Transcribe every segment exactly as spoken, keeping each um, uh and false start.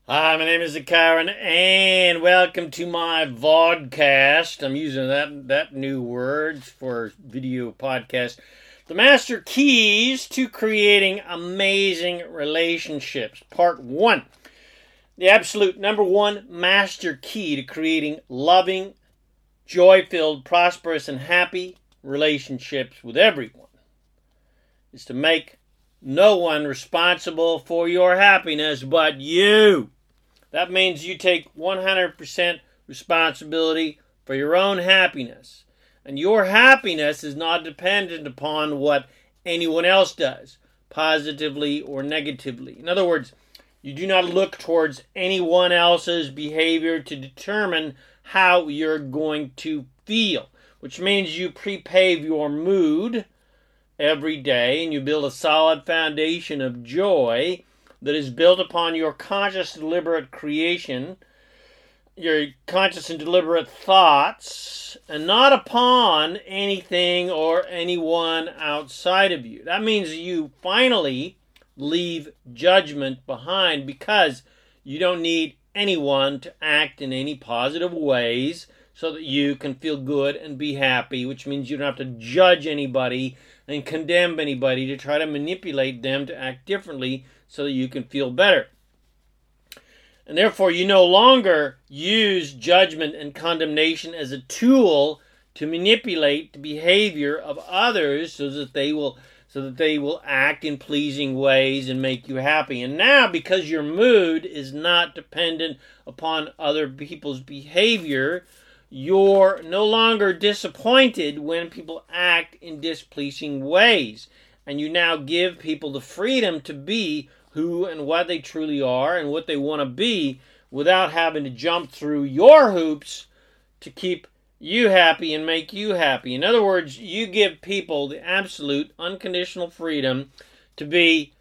Hi, my name is Zakaran, and welcome to my vodcast. I'm using that that new word for video podcast. The Master Keys to Creating Amazing Relationships, Part one. The absolute number one master key to creating loving, joy-filled, prosperous, and happy relationships with everyone is to make no one responsible for your happiness but you. That means you take one hundred percent responsibility for your own happiness. And your happiness is not dependent upon what anyone else does, positively or negatively. In other words, you do not look towards anyone else's behavior to determine how you're going to feel, which means you prepave your mood every day and you build a solid foundation of joy that is built upon your conscious, deliberate creation, your conscious and deliberate thoughts, and not upon anything or anyone outside of you. That means you finally leave judgment behind because you don't need anyone to act in any positive ways so that you can feel good and be happy, which means you don't have to judge anybody and condemn anybody to try to manipulate them to act differently so that you can feel better. And therefore, you no longer use judgment and condemnation as a tool to manipulate the behavior of others so that they will so that they will act in pleasing ways and make you happy. And now, because your mood is not dependent upon other people's behavior, you're no longer disappointed when people act in displeasing ways. And you now give people the freedom to be who and what they truly are and what they want to be without having to jump through your hoops to keep you happy and make you happy. In other words, you give people the absolute unconditional freedom to be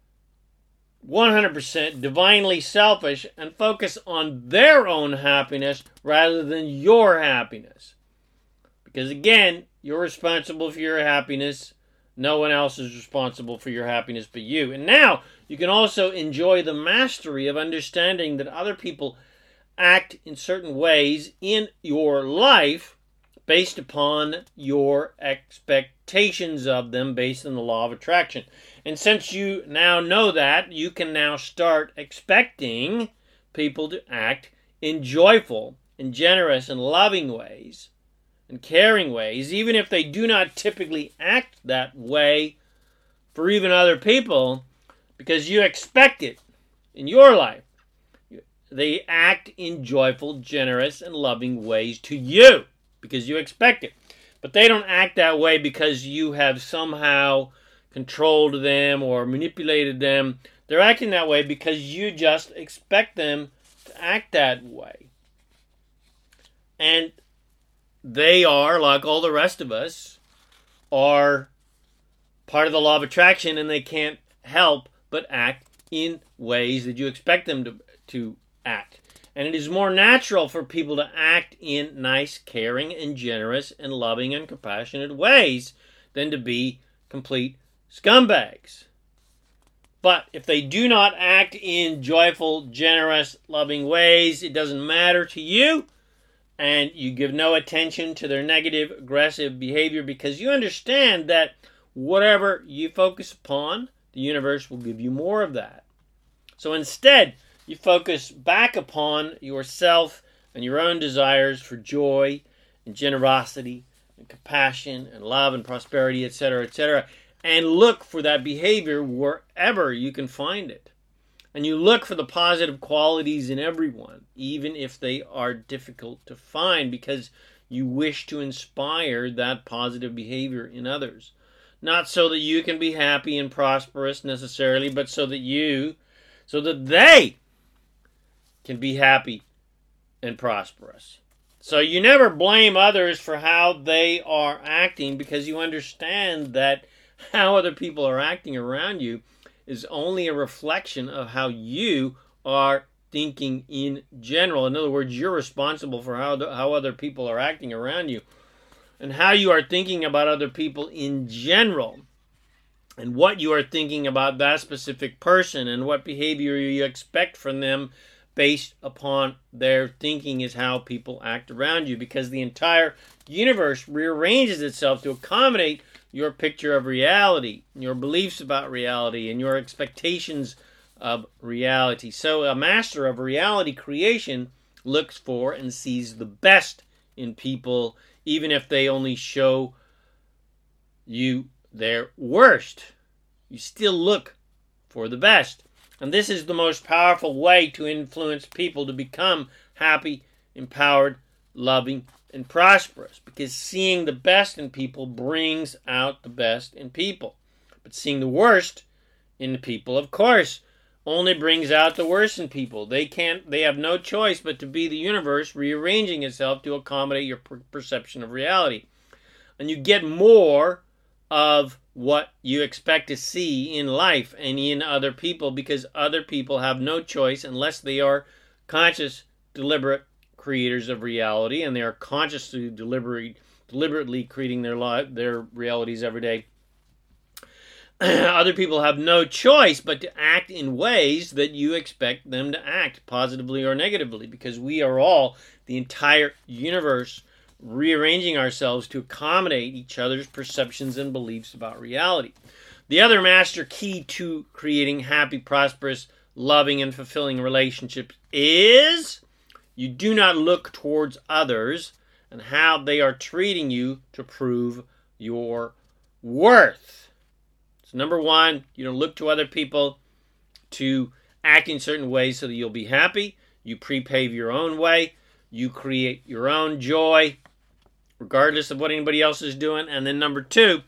one hundred percent divinely selfish and focus on their own happiness rather than your happiness. Because again, you're responsible for your happiness. No one else is responsible for your happiness but you. And now you can also enjoy the mastery of understanding that other people act in certain ways in your life based upon your expectations of them based on the law of attraction. And since you now know that, you can now start expecting people to act in joyful and generous and loving ways and caring ways, even if they do not typically act that way for even other people, because you expect it in your life. They act in joyful, generous, and loving ways to you because you expect it. But they don't act that way because you have somehow controlled them or manipulated them. They're acting that way because you just expect them to act that way. And they are, like all the rest of us, are part of the law of attraction, and they can't help but act in ways that you expect them to, to act. And it is more natural for people to act in nice, caring, and generous, and loving, and compassionate ways than to be complete scumbags. But if they do not act in joyful, generous, loving ways, it doesn't matter to you, and you give no attention to their negative, aggressive behavior because you understand that whatever you focus upon, the universe will give you more of that. So instead, you focus back upon yourself and your own desires for joy and generosity and compassion and love and prosperity, et cetera, et cetera, and look for that behavior wherever you can find it. And you look for the positive qualities in everyone, even if they are difficult to find, because you wish to inspire that positive behavior in others. Not so that you can be happy and prosperous necessarily, but so that you, so that they can be happy and prosperous. So you never blame others for how they are acting because you understand that how other people are acting around you is only a reflection of how you are thinking in general. In other words, you're responsible for how, the, how other people are acting around you and how you are thinking about other people in general and what you are thinking about that specific person and what behavior you expect from them based upon their thinking is how people act around you, because the entire universe rearranges itself to accommodate your picture of reality, your beliefs about reality, and your expectations of reality. So a master of reality creation looks for and sees the best in people, even if they only show you their worst. You still look for the best. And this is the most powerful way to influence people to become happy, empowered, loving, and prosperous. Because seeing the best in people brings out the best in people. But seeing the worst in the people, of course, only brings out the worst in people. They can't, they have no choice but to be the universe rearranging itself to accommodate your per- perception of reality. And you get more of what you expect to see in life and in other people, because other people have no choice unless they are conscious, deliberate creators of reality, and they are consciously deliberate, deliberately creating their li- their realities every day. Other people have no choice but to act in ways that you expect them to act, positively or negatively, because we are all the entire universe rearranging ourselves to accommodate each other's perceptions and beliefs about reality. The other master key to creating happy, prosperous, loving, and fulfilling relationships is you do not look towards others and how they are treating you to prove your worth. So number one, you don't look to other people to act in certain ways so that you'll be happy. You prepave your own way. You create your own joy, regardless of what anybody else is doing. And then number two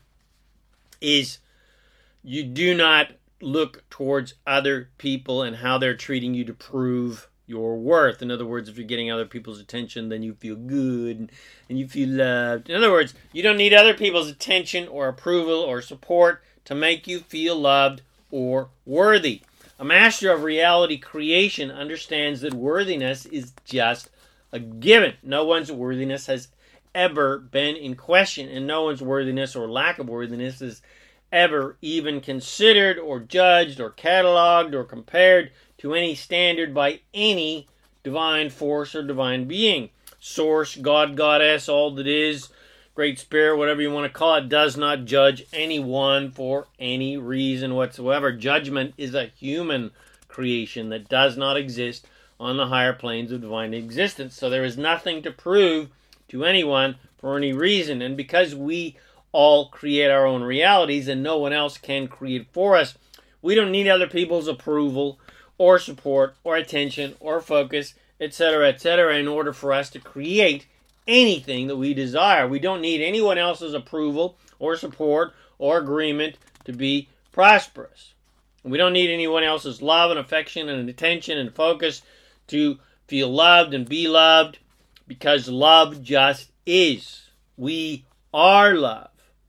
is you do not look towards other people and how they're treating you to prove your worth. In other words, if you're getting other people's attention, then you feel good and you feel loved. In other words, you don't need other people's attention or approval or support to make you feel loved or worthy. A master of reality creation understands that worthiness is just a given. No one's worthiness has ever been in question, and no one's worthiness or lack of worthiness is ever even considered or judged or cataloged or compared to any standard by any divine force or divine being. Source, God, Goddess, all that is, Great Spirit, whatever you want to call it, does not judge anyone for any reason whatsoever. Judgment is a human creation that does not exist on the higher planes of divine existence. So there is nothing to prove to anyone for any reason. And because we all create our own realities and no one else can create for us, we don't need other people's approval or support or attention or focus, et cetera, et cetera, in order for us to create anything that we desire. We don't need anyone else's approval or support or agreement to be prosperous. We don't need anyone else's love and affection and attention and focus to feel loved and be loved, because love just is. We are love.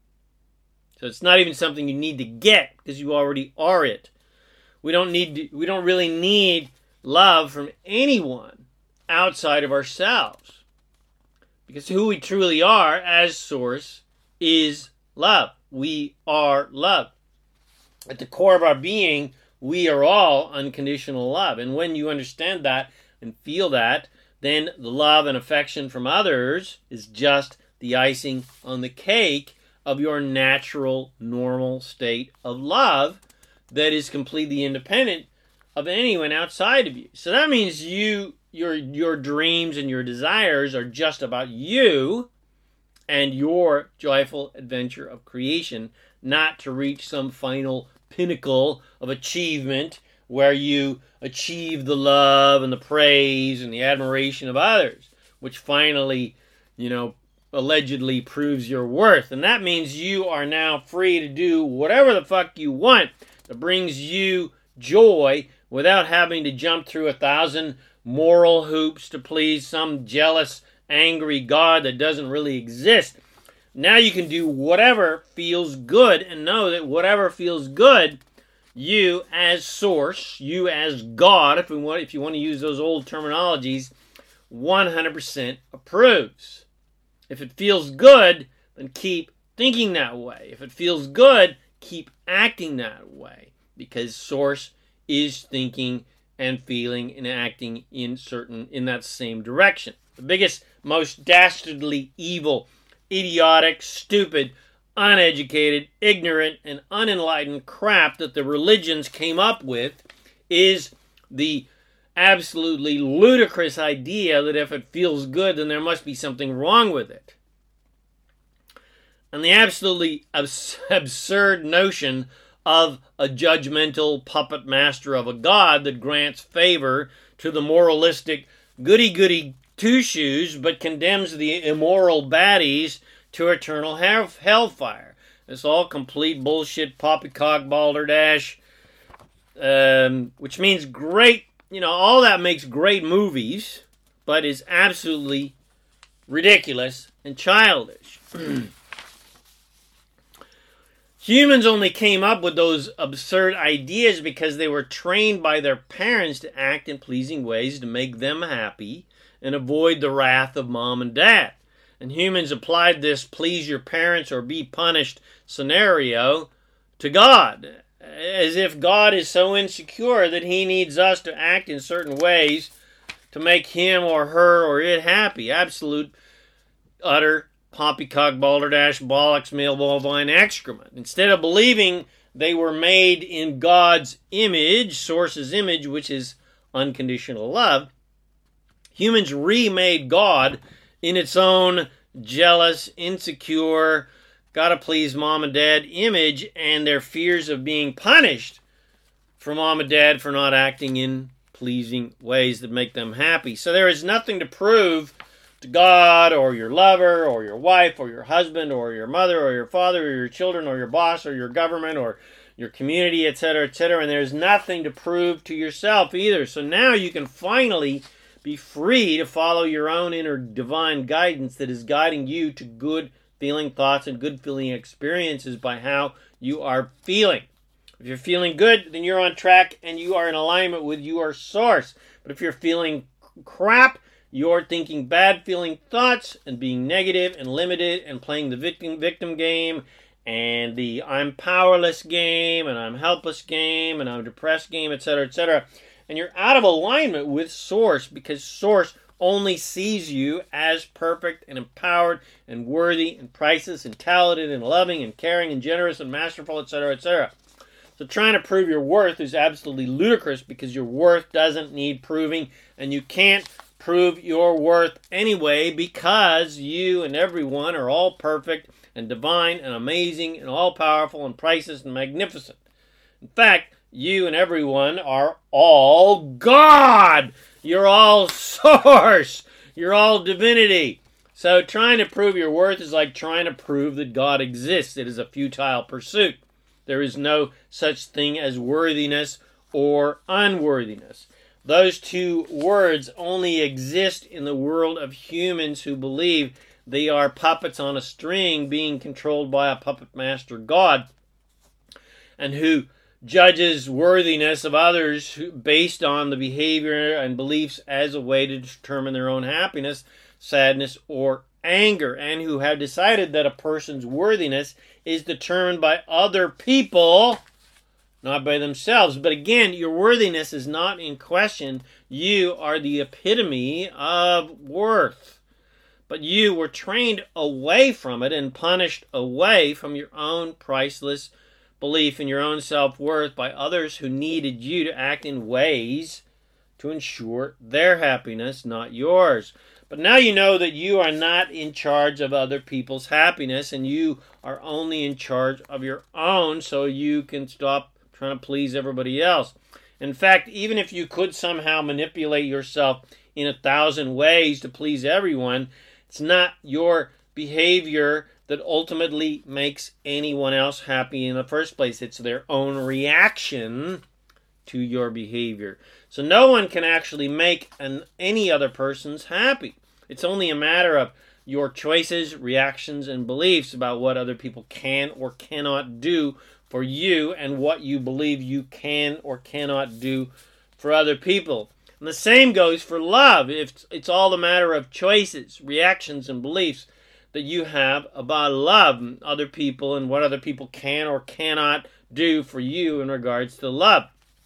So it's not even something you need to get, because you already are it. We don't need to, we don't really need love from anyone outside of ourselves. Because who we truly are as Source is love. We are love. At the core of our being, we are all unconditional love. And when you understand that and feel that, then the love and affection from others is just the icing on the cake of your natural, normal state of love that is completely independent of anyone outside of you. So that means you, your, your dreams and your desires are just about you and your joyful adventure of creation, not to reach some final pinnacle of achievement where you achieve the love and the praise and the admiration of others, which finally, you know, allegedly proves your worth. And that means you are now free to do whatever the fuck you want that brings you joy without having to jump through a thousand moral hoops to please some jealous, angry God that doesn't really exist. Now you can do whatever feels good and know that whatever feels good, you as Source, you as God, if, we want, if you want to use those old terminologies, one hundred percent approves. If it feels good, then keep thinking that way. If it feels good, keep acting that way. Because Source is thinking and feeling and acting in certain in that same direction. The biggest, most dastardly evil, idiotic, stupid, uneducated, ignorant, and unenlightened crap that the religions came up with is the absolutely ludicrous idea that if it feels good, then there must be something wrong with it. And the absolutely abs- absurd notion of a judgmental puppet master of a god that grants favor to the moralistic goody-goody two-shoes but condemns the immoral baddies to eternal hell- hellfire. It's all complete bullshit, poppycock, balderdash, um, which means great, you know, all that makes great movies, but is absolutely ridiculous and childish. Humans only came up with those absurd ideas because they were trained by their parents to act in pleasing ways to make them happy and avoid the wrath of mom and dad. And humans applied this please your parents or be punished scenario to God, as if God is so insecure that he needs us to act in certain ways to make him or her or it happy. Absolute, utter poppycock, balderdash, bollocks, male bovine excrement. Instead of believing they were made in God's image, Source's image, which is unconditional love, humans remade God in its own jealous, insecure, gotta please mom and dad image, and their fears of being punished for mom and dad for not acting in pleasing ways that make them happy. So there is nothing to prove to God or your lover or your wife or your husband or your mother or your father or your children or your boss or your government or your community, et cetera, et cetera. And there's nothing to prove to yourself either. So now you can finally be free to follow your own inner divine guidance that is guiding you to good feeling thoughts and good feeling experiences by how you are feeling. If you're feeling good, then you're on track and you are in alignment with your source. But if you're feeling crap, you're thinking bad feeling thoughts and being negative and limited and playing the victim victim game and the I'm powerless game and I'm helpless game and I'm depressed game, et cetera, et cetera. And you're out of alignment with Source because Source only sees you as perfect and empowered and worthy and priceless and talented and loving and caring and generous and masterful, et cetera, et cetera. So trying to prove your worth is absolutely ludicrous because your worth doesn't need proving, and you can't prove your worth anyway because you and everyone are all perfect and divine and amazing and all-powerful and priceless and magnificent. In fact, you and everyone are all God. You're all Source. You're all divinity. So trying to prove your worth is like trying to prove that God exists. It is a futile pursuit. There is no such thing as worthiness or unworthiness. Those two words only exist in the world of humans who believe they are puppets on a string being controlled by a puppet master God, and who judges worthiness of others based on the behavior and beliefs as a way to determine their own happiness, sadness, or anger, and who have decided that a person's worthiness is determined by other people, not by themselves. But again, your worthiness is not in question. You are the epitome of worth. But you were trained away from it and punished away from your own priceless belief in your own self-worth by others who needed you to act in ways to ensure their happiness, not yours. But now you know that you are not in charge of other people's happiness, and you are only in charge of your own, so you can stop trying to please everybody else. In fact, even if you could somehow manipulate yourself in a thousand ways to please everyone, it's not your behavior that ultimately makes anyone else happy in the first place. It's their own reaction to your behavior. So no one can actually make an, any other person's happy. It's only a matter of your choices, reactions, and beliefs about what other people can or cannot do for you and what you believe you can or cannot do for other people. And the same goes for love. If it's all a matter of choices, reactions, and beliefs that you have about love, other people, and what other people can or cannot do for you in regards to love.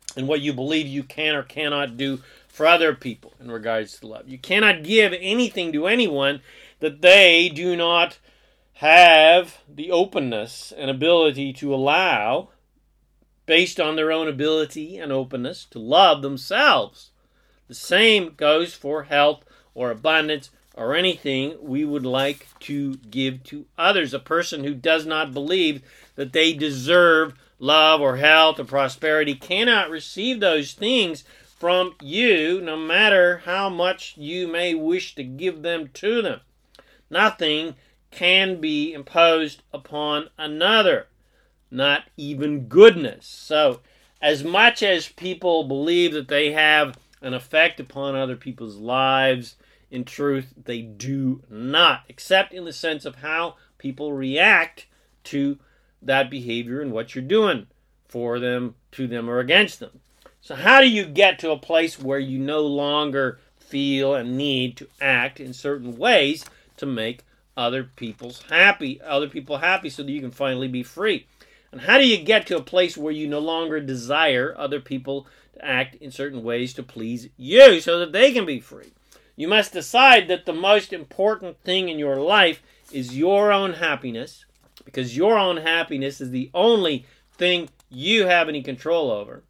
and what you believe you can or cannot do for other people in regards to love. You cannot give anything to anyone that they do not have the openness and ability to allow, based on their own ability and openness, to love themselves. The same goes for health or abundance or anything we would like to give to others. A person who does not believe that they deserve love or health or prosperity cannot receive those things from you, no matter how much you may wish to give them to them. Nothing can be imposed upon another, not even goodness. So, as much as people believe that they have an effect upon other people's lives, in truth, they do not, except in the sense of how people react to that behavior and what you're doing for them, to them, or against them. So how do you get to a place where you no longer feel a need to act in certain ways to make other people's happy, other people happy, so that you can finally be free? And how do you get to a place where you no longer desire other people to act in certain ways to please you so that they can be free? You must decide that the most important thing in your life is your own happiness, because your own happiness is the only thing you have any control over.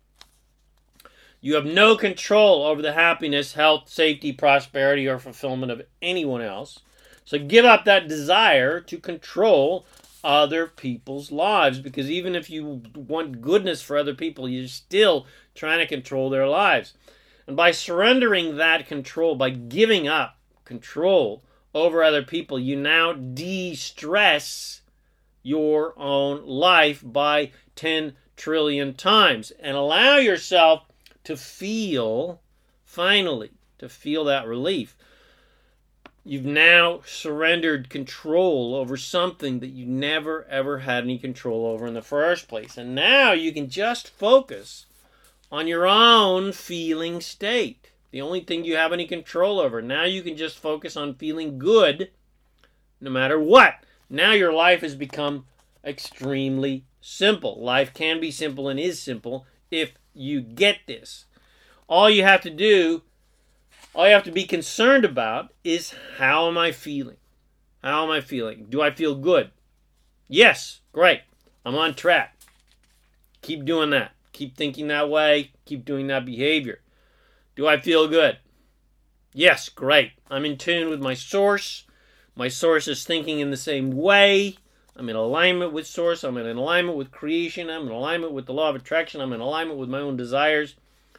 You have no control over the happiness, health, safety, prosperity, or fulfillment of anyone else. So give up that desire to control other people's lives, because even if you want goodness for other people, you're still trying to control their lives. And by surrendering that control, by giving up control over other people, you now de-stress your own life by ten trillion times and allow yourself to feel, finally, to feel that relief. You've now surrendered control over something that you never, ever had any control over in the first place. And now you can just focus on your own feeling state. The only thing you have any control over. Now you can just focus on feeling good no matter what. Now your life has become extremely simple. Life can be simple and is simple if you get this. All you have to do, all you have to be concerned about is, how am I feeling? How am I feeling? Do I feel good? Yes, great. I'm on track. Keep doing that. Keep thinking that way. Keep doing that behavior. Do I feel good? Yes, great. I'm in tune with my source. My source is thinking in the same way. I'm in alignment with source. I'm in alignment with creation. I'm in alignment with the law of attraction. I'm in alignment with my own desires.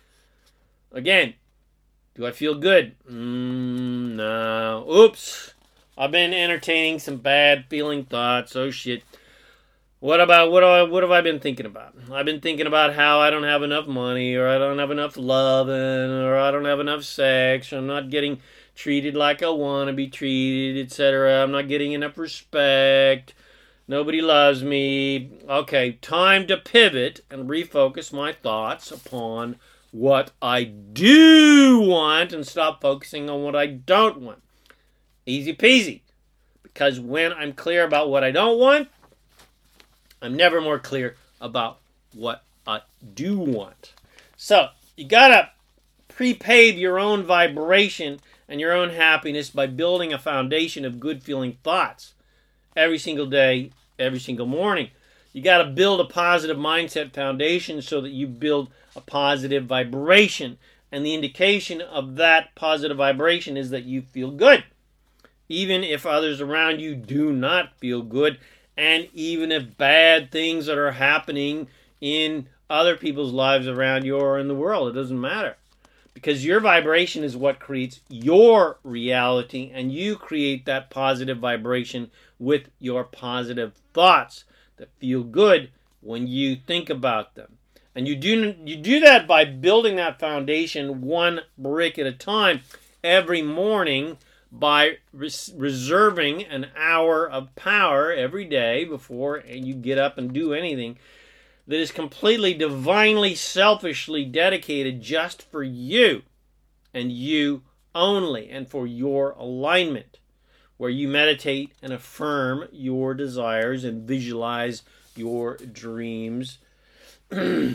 Again, do I feel good? Mm, no. Oops. I've been entertaining some bad feeling thoughts. Oh, shit. What about, what, do I, what have I been thinking about? I've been thinking about how I don't have enough money, or I don't have enough loving, or I don't have enough sex, or I'm not getting treated like I want to be treated, et cetera. I'm not getting enough respect. Nobody loves me. Okay, time to pivot and refocus my thoughts upon what I do want and stop focusing on what I don't want. Easy peasy. Because when I'm clear about what I don't want, I'm never more clear about what I do want. So, you gotta prepave your own vibration and your own happiness by building a foundation of good feeling thoughts every single day, every single morning. You gotta build a positive mindset foundation so that you build a positive vibration. And the indication of that positive vibration is that you feel good. Even if others around you do not feel good, and even if bad things that are happening in other people's lives around you or in the world, it doesn't matter. Because your vibration is what creates your reality, and you create that positive vibration with your positive thoughts that feel good when you think about them. And you do, you do that by building that foundation one brick at a time every morning, by res- reserving an hour of power every day before you get up and do anything that is completely divinely, selfishly dedicated just for you and you only, and for your alignment, where you meditate and affirm your desires and visualize your dreams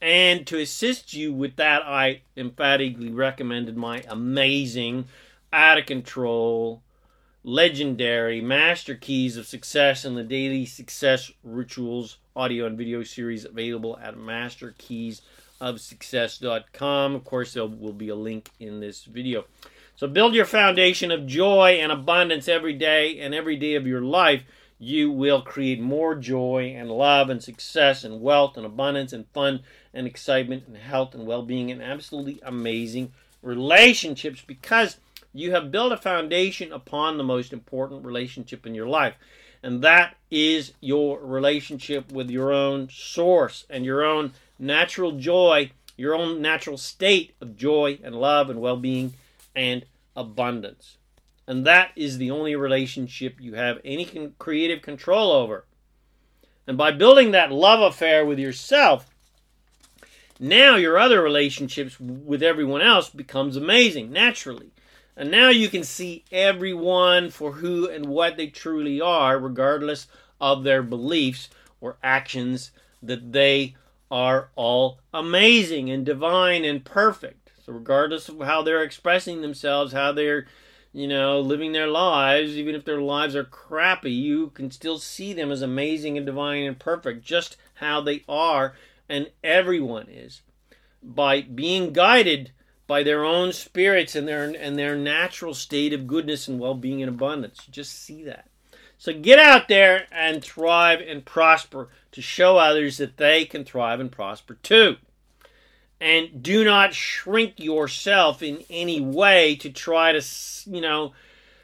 And to assist you with that, I emphatically recommended my amazing, out of control, legendary Master Keys of Success and the Daily Success Rituals audio and video series available at master keys of success dot com. Of course, there will be a link in this video. So build your foundation of joy and abundance every day, and every day of your life you will create more joy and love and success and wealth and abundance and fun and excitement and health and well-being and absolutely amazing relationships, because you have built a foundation upon the most important relationship in your life. And that is your relationship with your own source and your own natural joy, your own natural state of joy and love and well-being and abundance. And that is the only relationship you have any con- creative control over. And by building that love affair with yourself, now your other relationships with everyone else becomes amazing, naturally. And now you can see everyone for who and what they truly are, regardless of their beliefs or actions, that they are all amazing and divine and perfect. So regardless of how they're expressing themselves, how they're, you know, living their lives, even if their lives are crappy, you can still see them as amazing and divine and perfect, just how they are, and everyone is, by being guided by their own spirits and their and their natural state of goodness and well-being and abundance. You just see that. So get out there and thrive and prosper to show others that they can thrive and prosper too. And do not shrink yourself in any way to try to, you know,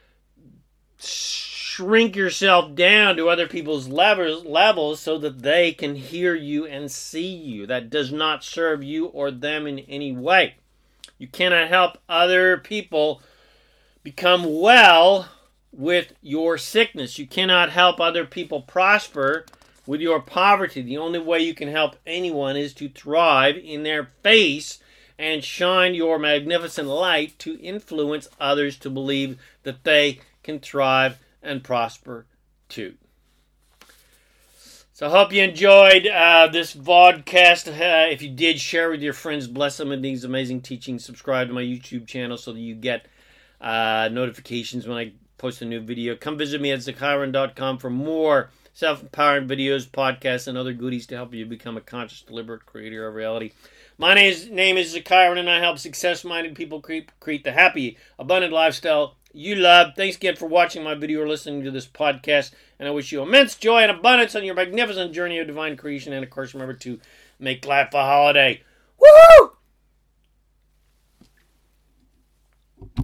shrink yourself down to other people's levels, levels so that they can hear you and see you. That does not serve you or them in any way. You cannot help other people become well with your sickness. You cannot help other people prosper with your poverty. The only way you can help anyone is to thrive in their face and shine your magnificent light to influence others to believe that they can thrive and prosper too. So I hope you enjoyed uh, this vodcast. Uh, if you did, share with your friends. Bless them with these amazing teachings. Subscribe to my YouTube channel so that you get uh, notifications when I post a new video. Come visit me at Zakairan dot com for more self-empowering videos, podcasts, and other goodies to help you become a conscious, deliberate creator of reality. My name is, name is Zakairan, and I help success-minded people create, create the happy, abundant lifestyle you love. Thanks again for watching my video or listening to this podcast, and I wish you immense joy and abundance on your magnificent journey of divine creation. And of course, remember to make life a holiday. Woohoo!